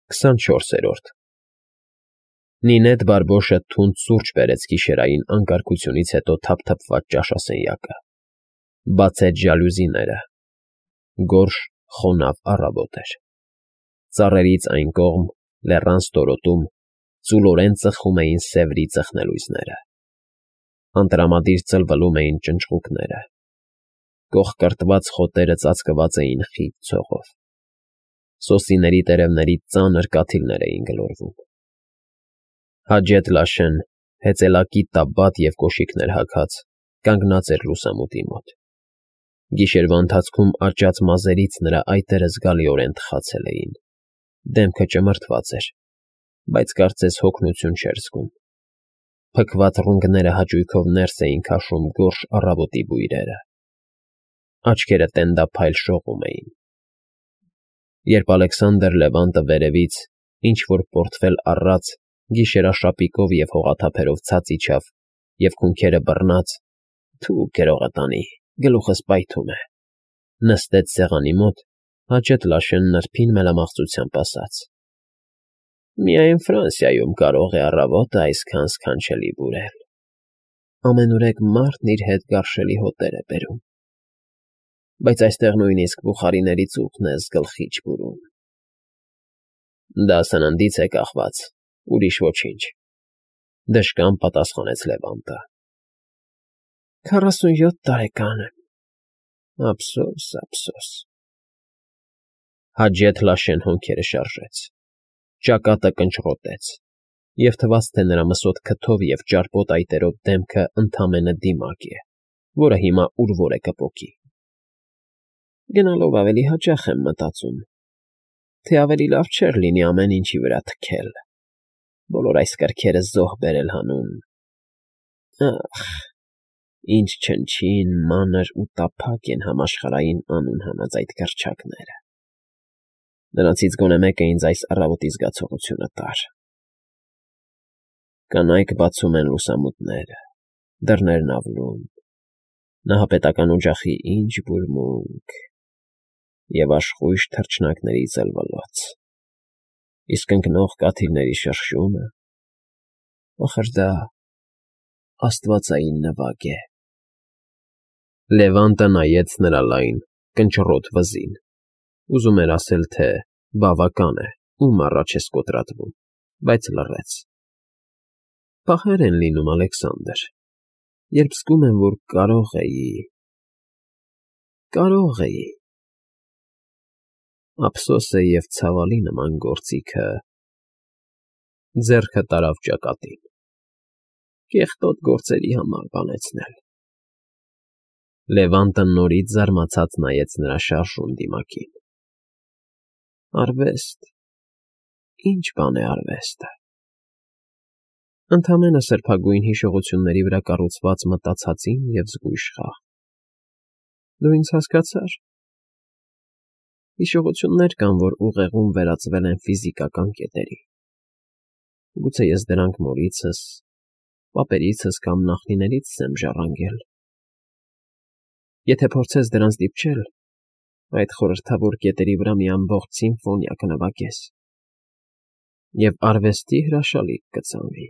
24-րդ Նինետ Բարբոշը թունդ սուրճ բերեց գիշերային անկարգությունից հետո թափթփված ճաշասենյակը, բացեց ժալյուզիները, գորշ, խոնավ առավոտ էր, ծառերից այն կողմ, լեռան ստորոտում, ծուլորեն ծխում էին սևրի ծխնելույզները, անտրամադիր ծլվլում էին ճնճղուկները, կողկրտված խոտերը ծածկված էին խիտ ցողով, սոսիների տերևներից ծանր կաթիլներ էին գլորվում, Հաջեթ Լաշեն, հեծելակի տաբատ և կոշիկներ հագած, կանգնած էր լուսամուտի մոտ, գիշերվա ընթացքում աճած մազերից նրա այտերը զգալիորեն թխացել էին, դեմքը ճմրթված էր, բայց կարծես հոգնություն չէր զգում, փքված ռունգները հաճույքով ներս էին քաշում գորշ առավոտի բույրերը, աչքերը տենդափայլ շողում էին, երբ Ալեքսանդր Լևանտը վերևից, ինչ-որ պորտֆել առած, գիշերաշապիկով և հողաթափերով ցած իջավ և քունքերը բռնած, թու գրողը տանի, գլուխս պայթում է, նստեց սեղանի մոտ, Հաջեթ Լաշեն նրբին մելամաղձությամբ ասաց. Միայն Ֆրանսիայում կարող է առավոտը այսքան սքանչելի բուրել, ամենուրեք մարդն իր հետ գարշելի հոտեր է բերում, բայց այստեղ նույնիսկ բուխարիների ծուխն ես գլխի չբուրում։ Դա սննդից է կախված, ուրիշ ոչինչ, դժկամ պատասխանեց Լևանտը։ 47 տարեկան եմ, ափսոս, ափսոս։ Հաջեթ Լաշեն հոնքերը շարժեց, ճակատը կնճռոտեց, և թվաց, թե նրա մսոտ քթով և ճարպոտ այտերով դեմքը ընդամենը դիմակ է, որը հիմա ուր֊որ է կպոկի։ Գնալով ավելի հաճախ եմ մտածում, թե ավելի լավ չէր լինի ամեն ինչի վրա թքել, բոլոր այս կրքերը զոհ բերել հանուն։ Ախ, ինչ չնչին, մանր ու տափակ են համաշխարհային անուն հանած այդ գրչակները։ Նրանցից գոնե մեկը ինձ այս առավոտի զգացողությունը տար։ Կանայք բացում են լուսամուտները, դռներն ավլուն, նահապետական օջախի ինչ բուրմունք և աշխույժ թռչնակների ծլվլոց, իսկ ընկնող կաթիլների շրշյունը, ախր դա աստվածային նվագ է։ Լևանտը նայեց նրա լայն, կնճռոտ վզին, ուզում էր ասել, թե բավական է, ում առաջ ես կոտրատվում, բայց լռեց։ Պահեր են լինում, Ալեքսանդր, երբ զգում եմ, որ կարող էի։ Ափսոս է և ցավալի նման գործիքը… Ձեռքը տարավ ճակատին։ Կեղտոտ գործերի համար բանեցնել։ Լևանտը նորից զարմացած նայեց նրա շարժուն դիմակին։ Արվեստ… Ինչ բան է արվեստը։ Ընդամենը սրբագույն հիշողությունների վրա կառուցված մտածածին և զգույշ խաղ։ Դու ինձ հասկացա՞ր։ Հիշողություններ կան, որ ուղեղում վերածվել են ֆիզիկական կետերի։ Գուցե ես դրանք մորիցս, պապերիցս կամ նախնիներիցս եմ ժառանգել։ Եթե փորձես դրանց դիպչել, այդ խորհրդավոր կետերի վրա մի ամբողջ սիմֆոնիա կնվագես, և արվեստի հրաշալիք կծնվի։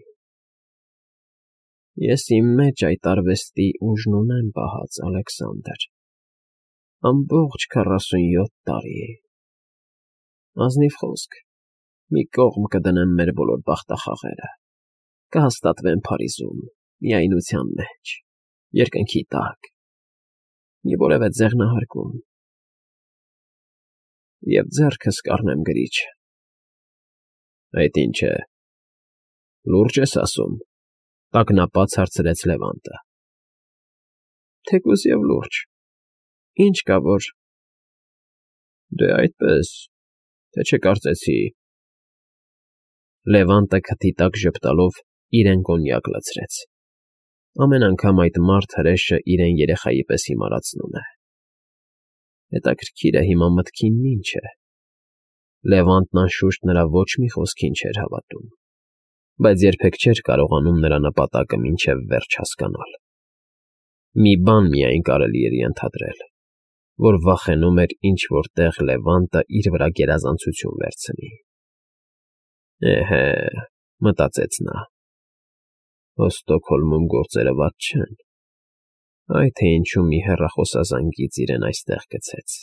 Ես իմ մեջ այդ արվեստի ուժն ունեմ պահած, Ալեքսանդր, ամբողջ 47 տարի։ Ազնիվ խոսք, մի կողմ կդնեմ մեր բոլոր բախտախաղերը, կհաստատվեմ Փարիզում, միայնության մեջ, երկնքի տակ, մի որևէ ձեղնահարկում, և ձեռքս կառնեմ գրիչը։ Այդ ինչ է, լուրջ ես ասում, տագնապած հարցրեց Լևանտը։ Թեկուզ և լուրջ, ինչ կա որ… Դե այդպես, թե չկարծեցի… Լևանտը քթի տակ ժպտալով իրեն կոնյակ լցրեց։ Ամեն անգամ այդ մարդ հրեշը իրեն երեխայի պես հիմարացնում է։ Հետաքրքիր է հիմա մտքինն ինչ է։ Լևանտն անշուշտ նրա ոչ մի խոսքին չէր հավատում, բայց երբեք չէր կարողանում նրա նպատակը մինչև վերջ հասկանալ։ Մի բան միայն կարելի էր ենթադրել, որ վախենում էր ինչ֊որ տեղ Լևանտը իր վրա գերազանցություն վերցնի։ Էհե, մտածեց նա։ Հո Ստոկհոլմում գործերը վատ չեն։ Այ թե ինչու մի հեռախոսազանգից իրեն այստեղ գցեց։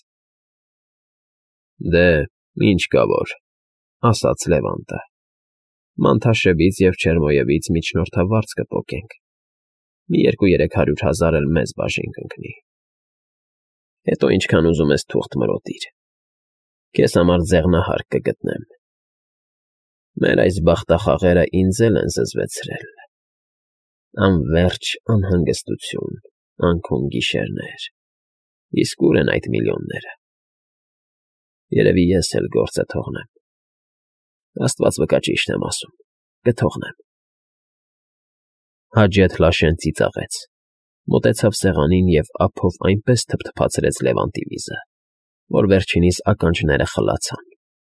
Դե, ինչ կա որ, ասաց Լևոնտը։ Մանթաշևից և Չերմոյևից միջնորդավարձ կպոկենք։ Մի 200-300 հազար էլ մեզ բաժին կընկնի։ Հետո ինչքան ուզում ես թուղթ մրոտիր։ Քեզ համար ձեղնահարկ կգտնեմ։ Մեր այս բախտախաղերը ինձ էլ են զզվեցրել։ Անվերջ անհանգստություն, անքուն գիշերներ։ Իսկ ուր են այդ միլիոնները։ Երևի ես էլ գործը թողնեմ։ Աստված վկա ճիշտ եմ ասում, կթողնեմ։ Հաջեթ Լաշեն ծիծաղեց, մոտեցավ սեղանին և ափով այնպես թփթփացրեց Լևոնտի վիզը, որ վերջինիս ականջները խլացան։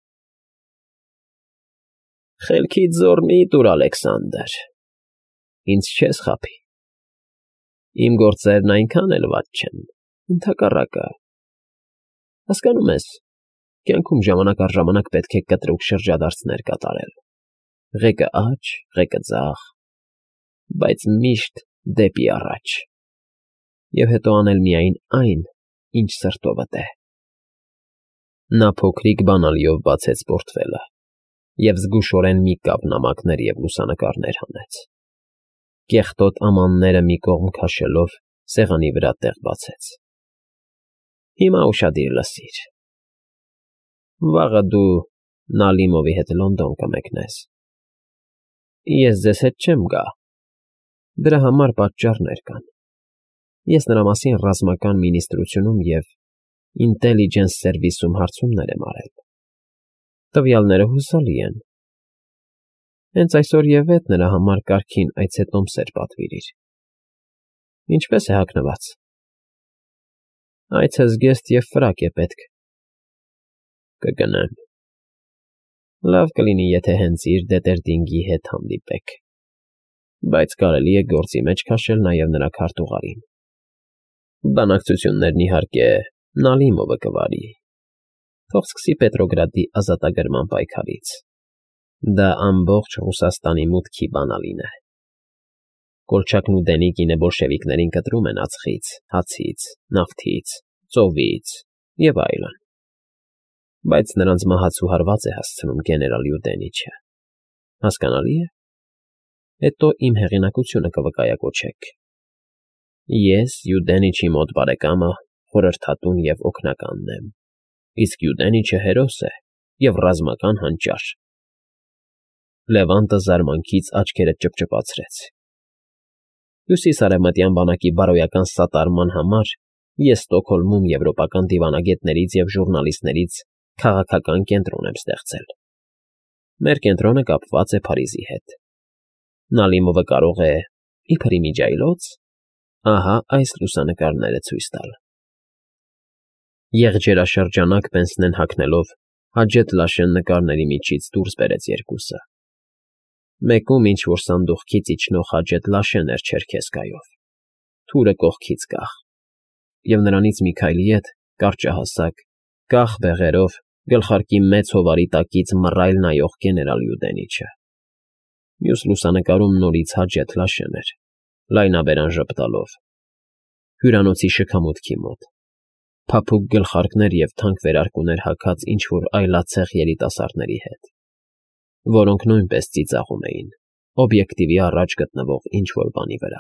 Խելքիդ զոռ մի՛ տուր, Ալեքսանդր, ինձ չես խաբի։ Իմ գործերն այնքան էլ վատ չեն, ընդհակառակը։ Հասկանում ես, կյանքում ժամանակ առ ժամանակ պետք է կտրուկ շրջադարձներ կատարել, ղեկը աջ, ղեկը ձախ, բայց միշտ դեպի առաջ, և հետո անել միայն այն, ինչ սրտովդ է։ Նա փոքրիկ բանալիով բացեց պորտֆելը և զգուշորեն մի կապ նամակներ և լուսանկարներ հանեց։ Կեղտոտ ամանները մի կողմ քաշելով սեղանի վրա տեղ բացեց։ Հիմա ուշադիր լսիր։ Վաղը դու Նալիմովի հետ Լոնդոն կմեկնես։ Ես ձեզ հետ չեմ գա։ Դրա համար պատճառներ կան։ Ես նրա մասին ռազմական մինիստրությունում և ինտելիջենս սերվիսում հարցումներ եմ արել։ Տվյալները հուսալի են։ Հենց այսօր և էդ նրա համար կարգին այցետոմսեր պատվիրիր։ Ինչպե՞ս է հագնված։ Այցը զգեստ և ֆրակ է պետք։ Կգնեմ։ Լավ կլինի, եթե հենց իր դետերդինգի հետ հանդիպեք։ Բայց կարելի է գործի մեջ քաշել նաև նրա քարտուղարին։ Բանակցություններն, իհարկե, Նալիմովը կվարի։ Թող սկսի Պետրոգրադի ազատագրման պայքարից։ Դա ամբողջ Ռուսաստանի մուտքի բանալին է։ Կոլչակն ու Դենիկինը բոլշևիկներին կտրում են ածխից, հացից, նավթից, ծովից և այլն։ Բայց նրանց մահացու հարված է հասցնում գեներալ Յուդենիչը։ Հասկանալի է։ Հետո իմ հեղինակությունը կվկայակոչեք։ Ես Յուդենիչի մոտ բարեկամը, խորհրդատուն և օգնականն եմ, իսկ Յուդենիչը հերոս է և ռազմական հանճար։ Լևոնտը զարմանքից աչքերը ճպճպացրեց։ Հյուսիսարևմտյան բանակի բարոյական սատարման համար ես Ստոկհոլմում եվրոպական դիվանագետներից և ժուրնալիստներից քաղաքական կենտրոն եմ ստեղծել։ Մեր կենտրոնը կապված է Փարիզի հետ։ Նալիմովը կարող է, իբր իմիջիայլոց, ահա այս լուսանկարները ցույց տալ։ Եղջերաշրջանակ պենսնեն հագնելով Հաջեթ Լաշեն նկարների միջից դուրս բերեց երկուսը։ Մեկում ինչ֊որ սանդուղքից իջնող Հաջեթ Լաշեն էր չերքեզկայով, թուրը կողքից կախ, և նրանից մի քայլի ետ կարճահասակ, կախ բեղերով, գլխարկի մեծ հովարի տակից մռայլ նայող գեներալ Յուդենիչը։ Մյուս լուսանկարում նորից Հաջեթ Լաշեն էր, լայնաբերան ժպտալով, հյուրանոցի շքամուտքի մոտ, փափուկ գլխարկներ և թանկ վերարկուներ հագած ինչ֊որ այլացեղ երիտասարդների հետ, որոնք նույնպես ծիծաղում էին օբյեկտիվի առաջ գտնվող ինչ֊որ բանի վրա։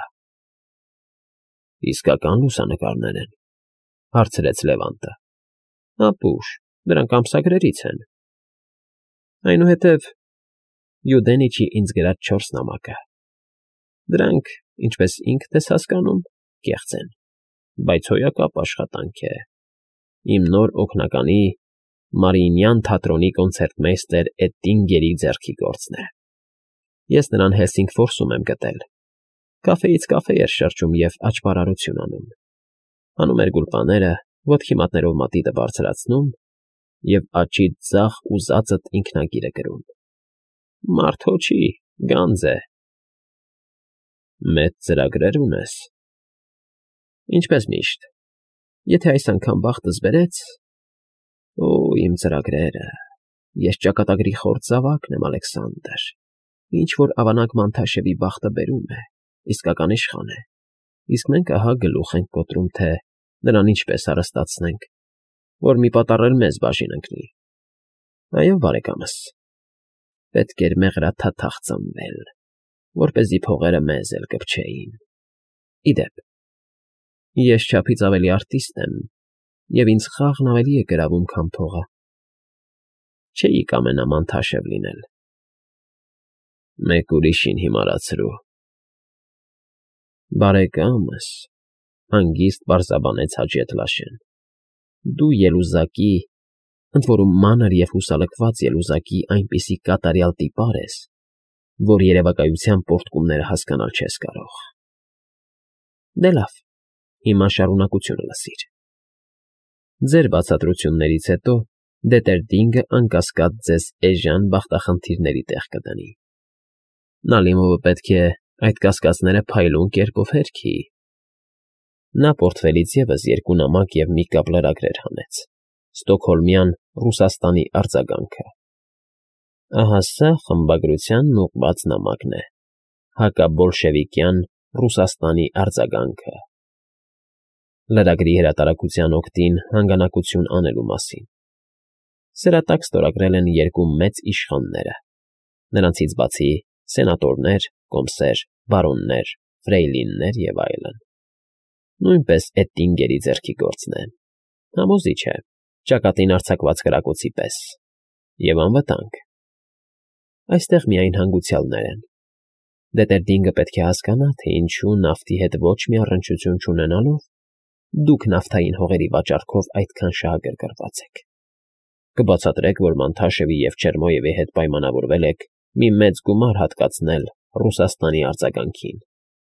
Իսկական լուսանկարներ են, հարցրեց Լևոնտը։ Ապուշ, դրանք ամսագրերից են։ Այնուհետև Յուդենիչի ինձ գրած 4 նամակը։ Դրանք, ինչպես ինքդ ես հասկանում, կեղծ են, բայց հոյակապ աշխատանք է։ Իմ նոր օգնականի Մարիինյան թատրոնի կոնցերտմեյստեր Էտտինգերի ձեռքի գործն է։ Ես նրան Հելսինգֆորսում եմ գտել։ Կաֆեից կաֆե էր շրջում և աճպարարություն անում։ Հանում էր գուլպաները, ոտքի մատներով մատիտը բարձրացնում և աջից ձախ ուզածդ ինքնագիրը գրում։ Մարդ հո չի, գանձ է։ Մեծ ծրագրեր ունես։ Ինչպես միշտ, եթե այս անգամ բախտս բերեց, իմ ծրագրերը, Ես ճակատագրի խորտ զավակն եմ, Ալեքսանդր, ինչ որ ավանակ Մանթաշևի բախտը բերում է, իսկական իշխան է, իսկ մենք ահա գլուխ ենք կոտրում, թե նրան ինչպես հարստացնենք, որ մի պատառ էլ մեզ բաժին ընկնի։ Այո, բարեկամս, պետք էր մեղրաթաթախ ծնվել, որպեսզի փողերը մեզ էլ կպչեին։ Ի դեպ, ես չափից ավելի արտիստ եմ, և ինձ խաղն ավելի է գրավում, քան փողը։ Չէի կամենա Մանթաշև լինել։ Մեկ ուրիշին հիմարացրու։ Բարեկամս, հանգիստ պարզաբանեց Հաջեթլաշեն, դու ելուզակի, ընդ որում մանր և հուսալքված ելուզակի այնպիսի կատարյալ տիպար ես, որ երևակայության պոռթկումները հասկանալ չես կարող։ Դե լավ, հիմա շարունակությունը լսիր։ Ձեր բացատրություններից հետո Դետերդինգը անկասկած ձեզ էժան բախտախնդիրների տեղ կդնի։ Նալիմովը պետք է այդ կասկածները փայլուն կերպով հերքի։ Նա պորտֆելից ևս երկու նամակ և մի կապ լրագրեր հանեց. Ստոկհոլմյան Ռուսաստանի արձագանքը։ Ահա սա խմբագրությանն ուղղված նամակն է. Հակաբոլշևիկյան Ռուսաստանի արձագանքը։ Լրագրի հրատարակության օգտին հանգանակություն անելու մասին։ Սրա տակ ստորագրել են երկու մեծ իշխանները, նրանցից բացի սենատորներ, կոմսեր, բարոններ, ֆրեյլիններ և այլն։ Նույնպես Էտտինգերի ձեռքի գործն է։ Համոզիչ է, ճակատին արձակված կրակոցի պես։ Եվ անվտանգ։ Այստեղ միայն հանգուցյալներ են։ Դետերդինգը պետք է հասկանա, թե ինչու նավթի հետ ոչ մի առնչություն չունենալով, դուք նավթային հողերի վաճառքով այդքան շահագրգռված եք։ Կբացատրեք, որ Մանթաշևի և Չերմոյևի հետ պայմանավորվել եք մի մեծ գումար հատկացնել Ռուսաստանի արձագանքին։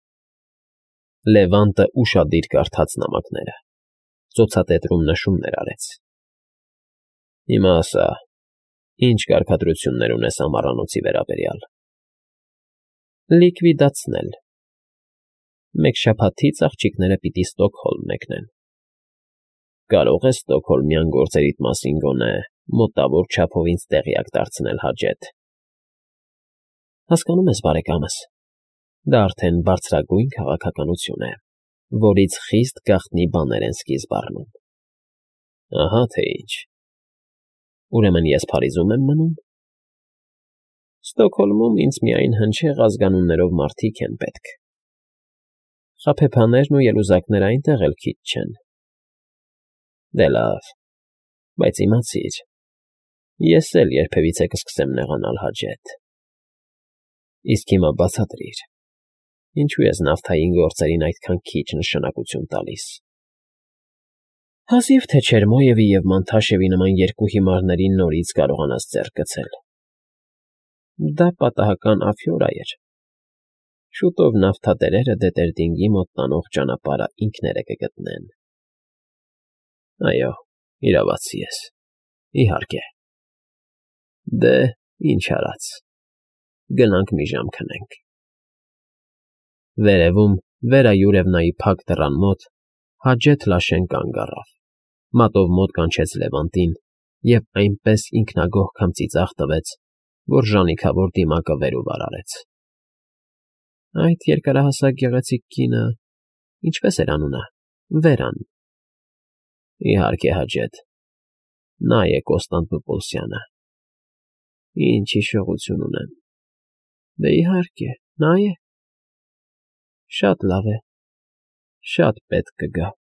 Լևանտը ուշադիր կարդաց նամակները, ծոցատետրում նշումներ արեց։ Հիմա ասա, ինչ կարգադրություններ ունես ամառանոցի վերաբերյալ։ Լիկվիդացնել։ Մեկ շաբաթից աղջիկները պիտի Ստոկհոլմ մեկնեն։ Կարող ես ստոկհոլմյան գործերիդ մասին գոնե մոտավոր չափով ինձ տեղյակ դարձնել, Հաջեթ։ Հասկանում ես, բարեկամս, դա արդեն բարձրագույն քաղաքականություն է, որից խիստ գաղտնի բաներ են սկիզբ առնում։ Ահա թե ինչ։ Ուրեմն ես Փարիզում եմ մնում։ Ստոկհոլմում ինձ միայն հնչեղ ազգանուններով մարդիկ են պետք։ Խաբեբաներն ու ելուզակները այնտեղ էլ քիչ չեն։ Դե լավ, բայց իմացիր, ես էլ երբևիցե կսկսեմ նեղանալ, Հաջեթ։ Իսկ հիմա բացատրիր, ինչու ես նավթային գործերին այդքան քիչ նշանակություն տալիս։ Հազիվ թե Չերմոյևի և Մանթաշևի նման երկու հիմարների նորից կարողանաս ձեռք գցել։ Դա պատահական աֆյորա էր։ Շուտով նավթատերերը Դետերդինգի մոտ տանող ճանապարհը ինքները կգտնեն։ Այո, իրավացի ես։ Իհարկե։ Դե, ինչ արած։ Գնանք մի ժամ քնենք։ Վերևում, Վերայուրևնայի փակ դռան մոտ Հաջեթլաշեն կանգ առավ, մատով մոտ կանչեց Լևանտին և այնպես ինքնագոհ քմծիծաղ տվեց, որ ժանիքավոր դիմակը վեր ու վար արեց։ Այդ երկարահասակ գեղեցիկ կինը, ինչպես էր անունը, Վերան։ Իհարկե, Հաջեթ, նա է Կոստանդնուպոլսյանը։ Ինչ հիշողություն ունեմ։ Դե իհարկե, նա է։ Շատ լավ է, շատ պետք կգա։